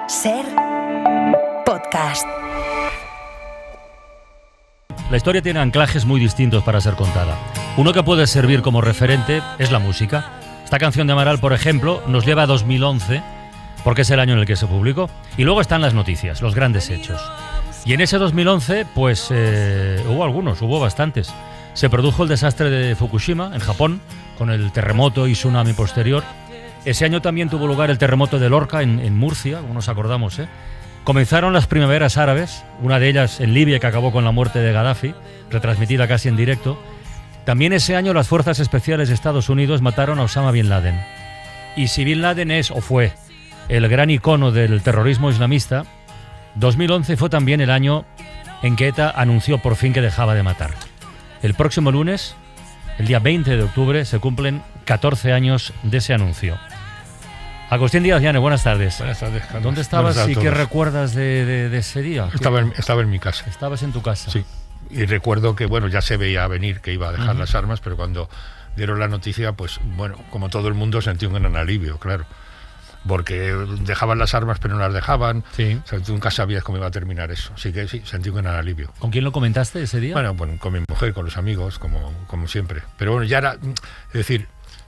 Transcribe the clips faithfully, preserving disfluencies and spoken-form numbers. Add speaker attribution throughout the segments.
Speaker 1: Ser podcast.
Speaker 2: La historia tiene anclajes muy distintos para ser contada. Uno que puede servir como referente es la música. Esta canción de Amaral, por ejemplo, nos lleva a dos mil once, porque es el año en el que se publicó. Y luego están las noticias, los grandes hechos. Y en ese dos mil once, pues eh, hubo algunos, hubo bastantes. Se produjo el desastre de Fukushima, en Japón, con el terremoto y tsunami posterior. Ese año también tuvo lugar el terremoto de Lorca, en, en Murcia, como nos acordamos, ¿eh? Comenzaron las primaveras árabes, una de ellas en Libia, que acabó con la muerte de Gaddafi, retransmitida casi en directo. También ese año las fuerzas especiales de Estados Unidos mataron a Osama Bin Laden. Y si Bin Laden es o fue el gran icono del terrorismo islamista, dos mil once fue también el año en que ETA anunció por fin que dejaba de matar. El próximo lunes, el día veinte de octubre, se cumplen catorce años de ese anuncio. Agustín Díaz Llanes, buenas tardes.
Speaker 3: Buenas tardes, Carlos.
Speaker 2: ¿Dónde estabas y qué recuerdas de, de, de ese día?
Speaker 3: Estaba en, estaba en mi casa.
Speaker 2: ¿Estabas en tu casa?
Speaker 3: Sí. Y recuerdo que, bueno, ya se veía venir que iba a dejar uh-huh. las armas, pero cuando dieron la noticia, pues, bueno, como todo el mundo sentí un gran alivio, claro. Porque dejaban las armas, pero no las dejaban. Sí. O sea, tú nunca sabías cómo iba a terminar eso. Así que sí, sentí un gran alivio.
Speaker 2: ¿Con quién lo comentaste ese día?
Speaker 3: Bueno, bueno con mi mujer, con los amigos, como, como siempre. Pero bueno, ya era... Es decir...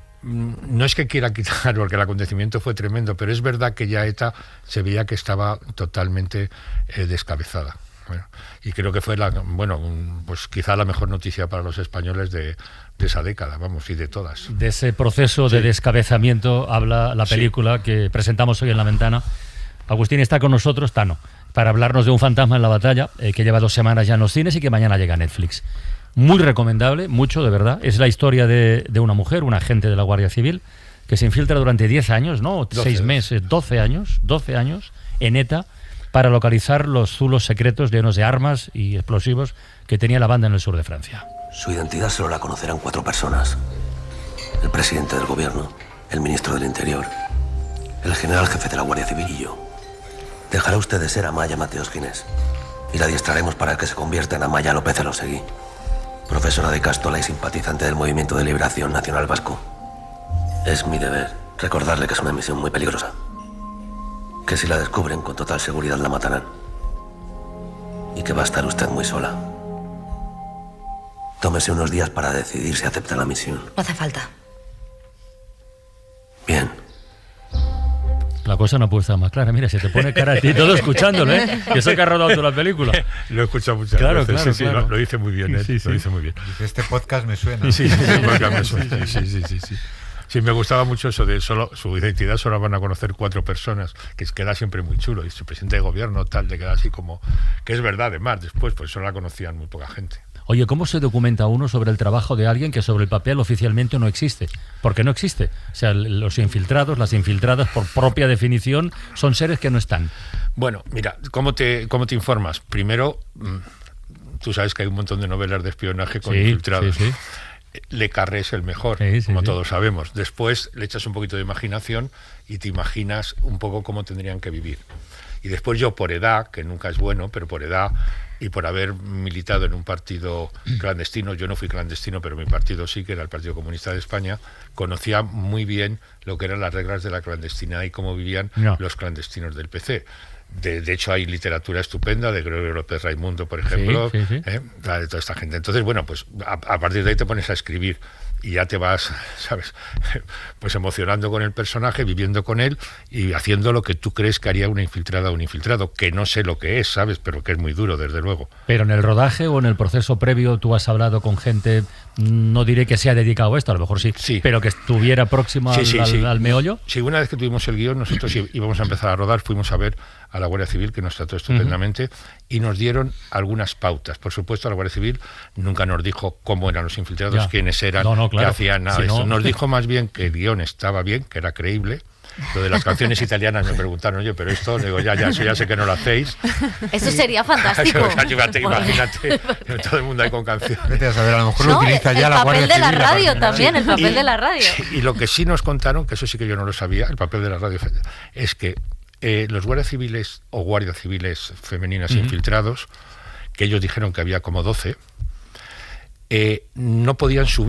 Speaker 3: No es que quiera quitar, porque el acontecimiento fue tremendo, pero es verdad que ya ETA se veía que estaba totalmente eh, descabezada. Bueno, y creo que fue la, bueno, un, pues quizá la mejor noticia para los españoles de, de esa década, vamos, y de todas.
Speaker 2: De ese proceso sí. de descabezamiento habla la película sí. que presentamos hoy en La Ventana. Agustín está con nosotros, Tano, para hablarnos de Un fantasma en la batalla, eh, que lleva dos semanas ya en los cines y que mañana llega a Netflix. Muy recomendable, mucho de verdad. Es la historia de, de una mujer, una agente de la Guardia Civil, que se infiltra durante diez años, ¿no? seis meses, doce años, doce años en ETA para localizar los zulos secretos llenos de armas y explosivos que tenía la banda en el sur de Francia.
Speaker 4: Su identidad solo la conocerán cuatro personas. El presidente del gobierno, el ministro del Interior, el general jefe de la Guardia Civil y yo. Dejará usted de ser Amaya Mateos Ginés y la adiestraremos para que se convierta en Amaya López Elosegui, profesora de Castola y simpatizante del Movimiento de Liberación Nacional Vasco. Es mi deber recordarle que es una misión muy peligrosa, que si la descubren con total seguridad la matarán y que va a estar usted muy sola. Tómese unos días para decidir si acepta la misión.
Speaker 1: No hace falta.
Speaker 4: Bien.
Speaker 2: La cosa no puede estar más clara. Mira, se te pone cara a ti todo escuchándolo, ¿eh? Que eso que ha rodado toda la película.
Speaker 3: Lo he escuchado muchas
Speaker 2: claro,
Speaker 3: veces.
Speaker 2: Claro,
Speaker 3: sí,
Speaker 2: claro.
Speaker 3: Sí, lo, lo dice muy bien, ¿eh?
Speaker 2: Sí, sí.
Speaker 3: Lo dice muy bien.
Speaker 5: Dice, este podcast me suena.
Speaker 3: Sí, sí, este podcast me suena. Sí, sí, sí, sí. Sí, me gustaba mucho eso de solo su identidad solo van a conocer cuatro personas, que queda siempre muy chulo. Y su presidente de gobierno tal, te queda así como... Que es verdad, además, después, pues solo la conocían muy poca gente.
Speaker 2: Oye, ¿cómo se documenta uno sobre el trabajo de alguien que sobre el papel oficialmente no existe? Porque no existe. O sea, los infiltrados, las infiltradas, por propia definición, son seres que no están.
Speaker 3: Bueno, mira, ¿cómo te, cómo te informas? Primero, tú sabes que hay un montón de novelas de espionaje con sí, infiltrados. Sí, sí. Le Carré es el mejor, sí, sí, como sí. todos sabemos. Después le echas un poquito de imaginación y te imaginas un poco cómo tendrían que vivir. Y después yo, por edad, que nunca es bueno, pero por edad y por haber militado en un partido clandestino, yo no fui clandestino, pero mi partido sí, que era el Partido Comunista de España, conocía muy bien lo que eran las reglas de la clandestinidad y cómo vivían no. los clandestinos del P C. De, de hecho, hay literatura estupenda de Gregorio López Raimundo, por ejemplo, sí, sí, sí. ¿eh? de toda esta gente. Entonces, bueno, pues a, a partir de ahí te pones a escribir y ya te vas, ¿sabes? Pues emocionando con el personaje, viviendo con él y haciendo lo que tú crees que haría una infiltrada o un infiltrado, que no sé lo que es, ¿sabes? Pero que es muy duro, desde luego.
Speaker 2: Pero en el rodaje o en el proceso previo tú has hablado con gente, no diré que se ha dedicado a esto, a lo mejor sí, sí. pero que estuviera próximo sí, al, sí, al, sí. al meollo.
Speaker 3: Sí, una vez que tuvimos el guión, nosotros íbamos a empezar a rodar, fuimos a ver a la Guardia Civil, que nos trató estupendamente, uh-huh. y nos dieron algunas pautas. Por supuesto, la Guardia Civil nunca nos dijo cómo eran los infiltrados, ya. quiénes eran, no, no, claro. que hacían nada si de no... eso. Nos dijo más bien que el guión estaba bien, que era creíble. Lo de las canciones italianas me preguntaron, oye, pero esto, digo, ya, ya, eso ya sé que no lo hacéis.
Speaker 1: Eso sería fantástico.
Speaker 3: imagínate, imagínate, todo el mundo ahí con canciones.
Speaker 5: Vete a saber, a lo mejor
Speaker 1: no,
Speaker 5: lo utiliza
Speaker 1: el,
Speaker 5: ya
Speaker 1: el
Speaker 5: la Guardia
Speaker 1: Civil. El papel de la radio
Speaker 5: para...
Speaker 1: también,
Speaker 3: sí,
Speaker 1: el papel
Speaker 3: y,
Speaker 1: de la radio.
Speaker 3: Y lo que sí nos contaron, que eso sí que yo no lo sabía, el papel de la radio, es que eh, los guardias civiles o guardias civiles femeninas uh-huh. infiltrados, que ellos dijeron que había como doce, eh, no podían subir,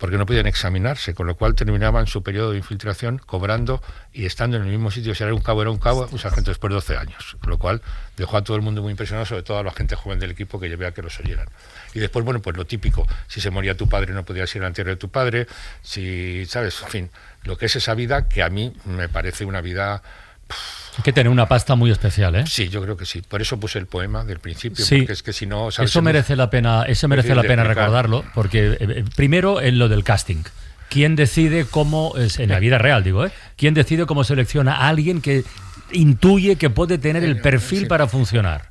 Speaker 3: porque no podían examinarse, con lo cual terminaban su periodo de infiltración cobrando y estando en el mismo sitio. Si era un cabo, era un cabo, un sargento después de doce años, con lo cual dejó a todo el mundo muy impresionado, sobre todo a la gente joven del equipo que llevé a que los oyeran. Y después, bueno, pues lo típico, si se moría tu padre no podías ir al entierro de tu padre, si, ¿sabes? En fin, lo que es esa vida que a mí me parece una vida...
Speaker 2: Hay que tener una pasta muy especial, ¿eh?
Speaker 3: Sí, yo creo que sí. Por eso puse el poema del principio,
Speaker 2: sí.
Speaker 3: porque es que si no... ¿sabes?
Speaker 2: Eso merece la pena, eso merece la pena recordarlo, porque eh, primero en lo del casting. ¿Quién decide cómo, es, en la vida real digo, ¿eh? ¿Quién decide cómo selecciona a alguien que intuye que puede tener el perfil sí. para funcionar?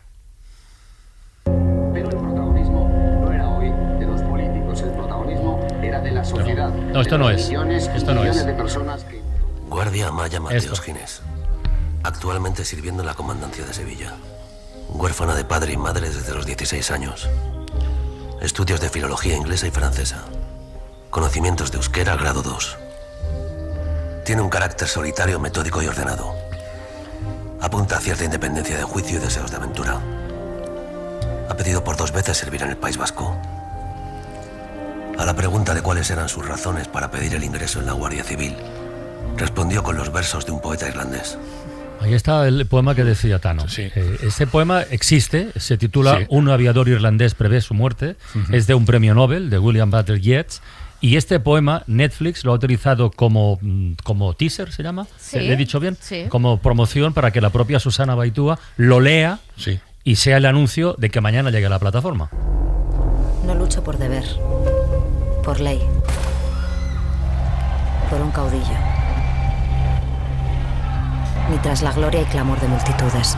Speaker 6: Pero el protagonismo no era hoy de los políticos, el protagonismo era de la sociedad.
Speaker 2: No, no esto no es.
Speaker 6: Millones,
Speaker 2: esto no es.
Speaker 6: De personas que...
Speaker 4: Guardia Amaya Mateos Ginés, actualmente sirviendo en la comandancia de Sevilla. Huérfana de padre y madre desde los dieciséis años. Estudios de filología inglesa y francesa. Conocimientos de euskera grado dos. Tiene un carácter solitario, metódico y ordenado. Apunta a cierta independencia de juicio y deseos de aventura. Ha pedido por dos veces servir en el País Vasco. A la pregunta de cuáles eran sus razones para pedir el ingreso en la Guardia Civil, respondió con los versos de un poeta irlandés.
Speaker 2: Ahí está el poema que decía Tano.
Speaker 3: Sí.
Speaker 2: Eh, ese poema existe, se titula
Speaker 3: sí.
Speaker 2: Un aviador irlandés prevé su muerte, uh-huh. es de un premio Nobel, de William Butler Yeats, y este poema Netflix lo ha utilizado como, como teaser, ¿se llama?
Speaker 1: Sí.
Speaker 2: ¿Le he dicho bien?
Speaker 1: Sí.
Speaker 2: Como promoción para que la propia Susana Baitúa lo lea
Speaker 3: sí.
Speaker 2: y sea el anuncio de que mañana llegue a la plataforma.
Speaker 1: No lucho por deber, por ley, por un caudillo, ni tras la gloria y clamor de multitudes.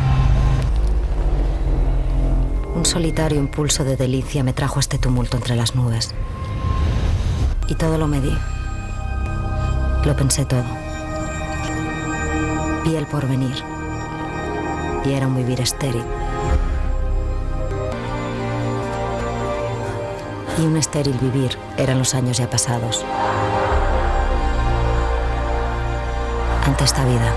Speaker 1: Un solitario impulso de delicia me trajo a este tumulto entre las nubes. Y todo lo medí. Lo pensé todo. Vi el porvenir. Y era un vivir estéril. Y un estéril vivir eran los años ya pasados. Ante esta vida.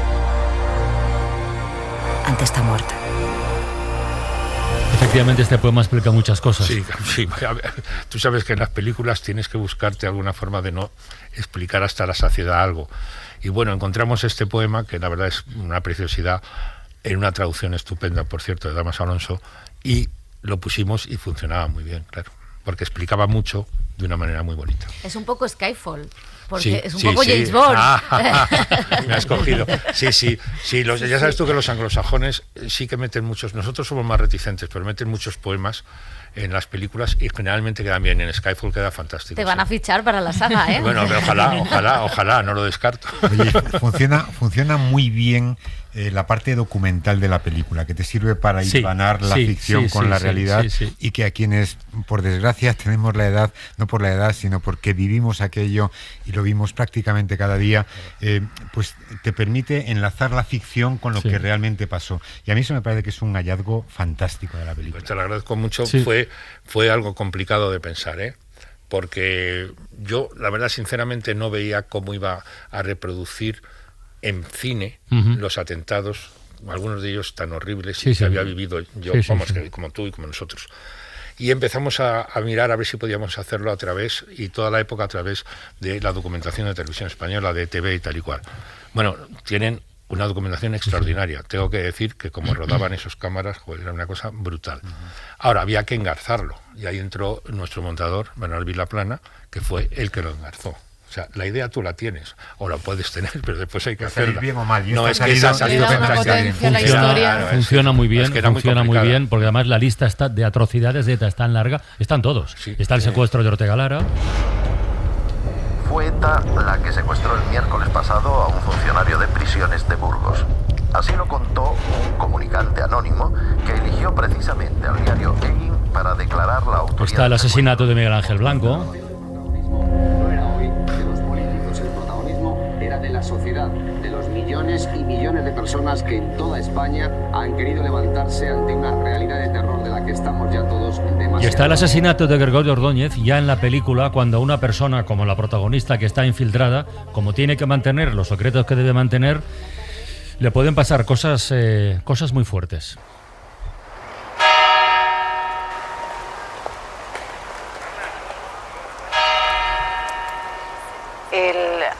Speaker 1: Ante esta muerte.
Speaker 2: Efectivamente, este poema explica muchas cosas.
Speaker 3: Sí, sí. Tú sabes que en las películas tienes que buscarte alguna forma de no explicar hasta la saciedad algo. Y bueno, encontramos este poema, que la verdad es una preciosidad, en una traducción estupenda, por cierto, de Damas Alonso, y lo pusimos y funcionaba muy bien, claro, porque explicaba mucho de una manera muy bonita.
Speaker 1: Es un poco Skyfall. Porque
Speaker 3: sí,
Speaker 1: es un
Speaker 3: sí,
Speaker 1: poco
Speaker 3: sí.
Speaker 1: James Bond.
Speaker 3: Ah, me has cogido. Sí, sí, sí. Los, ya sabes tú que los anglosajones sí que meten muchos. Nosotros somos más reticentes, pero meten muchos poemas en las películas y generalmente quedan bien. En Skyfall queda fantástico.
Speaker 1: Te van
Speaker 3: sí.
Speaker 1: a fichar para la saga, ¿eh?
Speaker 3: Bueno, pero ojalá, ojalá, ojalá, no lo descarto.
Speaker 5: Oye, funciona, funciona muy bien eh, la parte documental de la película, que te sirve para
Speaker 2: sí,
Speaker 5: hilvanar la
Speaker 2: sí,
Speaker 5: ficción
Speaker 2: sí,
Speaker 5: con
Speaker 2: sí,
Speaker 5: la
Speaker 2: sí,
Speaker 5: realidad
Speaker 2: sí, sí.
Speaker 5: y que a quienes, por desgracia, tenemos la edad, no por la edad, sino porque vivimos aquello y lo vimos prácticamente cada día, eh, pues te permite enlazar la ficción con lo sí. que realmente pasó. Y a mí eso me parece que es un hallazgo fantástico de la película.
Speaker 3: Pues te lo agradezco mucho.
Speaker 2: Sí.
Speaker 3: Fue, fue algo complicado de pensar, ¿eh? Porque yo, la verdad, sinceramente, no veía cómo iba a reproducir en cine uh-huh. los atentados, algunos de ellos tan horribles sí, que sí. había vivido yo,
Speaker 2: sí, sí,
Speaker 3: vamos,
Speaker 2: sí.
Speaker 3: Que, como tú y como nosotros. Y empezamos a, a mirar a ver si podíamos hacerlo a través, y toda la época a través de la documentación de Televisión Española, de T V y tal y cual. Bueno, tienen una documentación extraordinaria. Tengo que decir que como rodaban esos cámaras, joder, era una cosa brutal. Ahora, había que engarzarlo, y ahí entró nuestro montador, Manuel Vilaplana, que fue el que lo engarzó. O sea, la idea tú la tienes, o la puedes tener, pero después hay que hacerla.
Speaker 5: Bien o mal.
Speaker 3: No, es que esa ha salido
Speaker 1: fantástica.
Speaker 2: Funciona, funciona muy bien,
Speaker 3: es que
Speaker 2: funciona
Speaker 3: muy,
Speaker 2: muy bien, porque además la lista está de atrocidades de ETA es tan larga, están todos. Sí. Está el secuestro de Ortega Lara.
Speaker 7: Fue ETA la que secuestró el miércoles pasado a un funcionario de prisiones de Burgos. Así lo contó un comunicante anónimo que eligió precisamente al diario Egin para declarar la autoría.
Speaker 2: Está el asesinato de Miguel Ángel Blanco.
Speaker 6: No era hoy de los políticos, el protagonismo era de la sociedad, de los millones y millones de personas que en toda España han querido levantarse ante una realidad de terror de la que estamos ya todos demasiado.
Speaker 2: Y está el asesinato de Gregorio Ordóñez ya en la película, cuando una persona como la protagonista que está infiltrada, como tiene que mantener los secretos que debe mantener, le pueden pasar cosas, eh, cosas muy fuertes.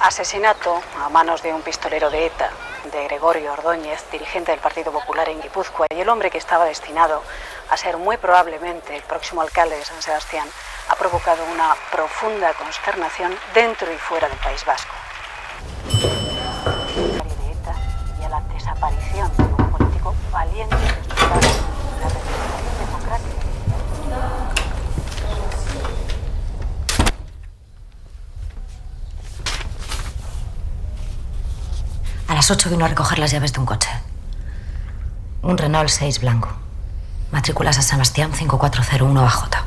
Speaker 8: asesinato a manos de un pistolero de ETA, de Gregorio Ordóñez, dirigente del Partido Popular en Guipúzcoa, y el hombre que estaba destinado a ser muy probablemente el próximo alcalde de San Sebastián, ha provocado una profunda consternación dentro y fuera del País Vasco. De ETA y a la desaparición de un político valiente y respetado de la representación democrática.
Speaker 1: A las ocho vino a recoger las llaves de un coche. Un Renault seis blanco. Matrícula San Sebastián cinco cuatro cero uno A J.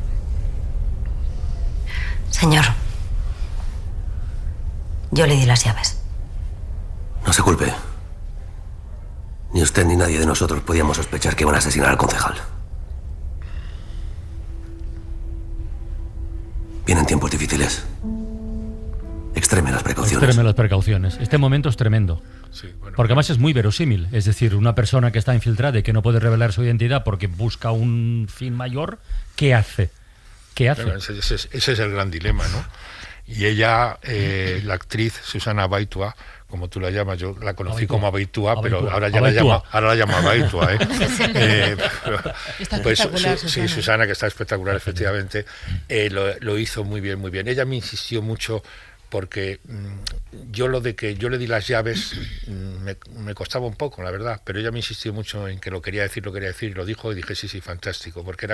Speaker 1: Señor, yo le di las llaves.
Speaker 4: No se culpe. Ni usted ni nadie de nosotros podíamos sospechar que iban a asesinar al concejal. Vienen tiempos difíciles. Extreme las precauciones.
Speaker 2: Extreme las precauciones. Este momento es tremendo.
Speaker 3: Sí, bueno,
Speaker 2: porque además es muy verosímil. Es decir, una persona que está infiltrada y que no puede revelar su identidad porque busca un fin mayor, ¿qué hace? ¿Qué hace?
Speaker 3: Bueno, ese, ese, ese es el gran dilema, ¿no? Y ella, eh, la actriz Susana Abaitua, como tú la llamas, yo la conocí Abaitua. como Abaitua, Abaitua. pero ahora ya Abaitua. la llama, ahora la llamo Abaitua, ¿eh? eh
Speaker 9: está
Speaker 3: pues
Speaker 9: espectacular,
Speaker 3: su,
Speaker 9: Susana.
Speaker 3: Sí, Susana, que está espectacular, efectivamente, eh, lo, lo hizo muy bien, muy bien. Ella me insistió mucho porque mmm, yo lo de que yo le di las llaves mmm, me, me costaba un poco, la verdad, pero ella me insistió mucho en que lo quería decir, lo quería decir, y lo dijo, y dije sí, sí, fantástico, porque era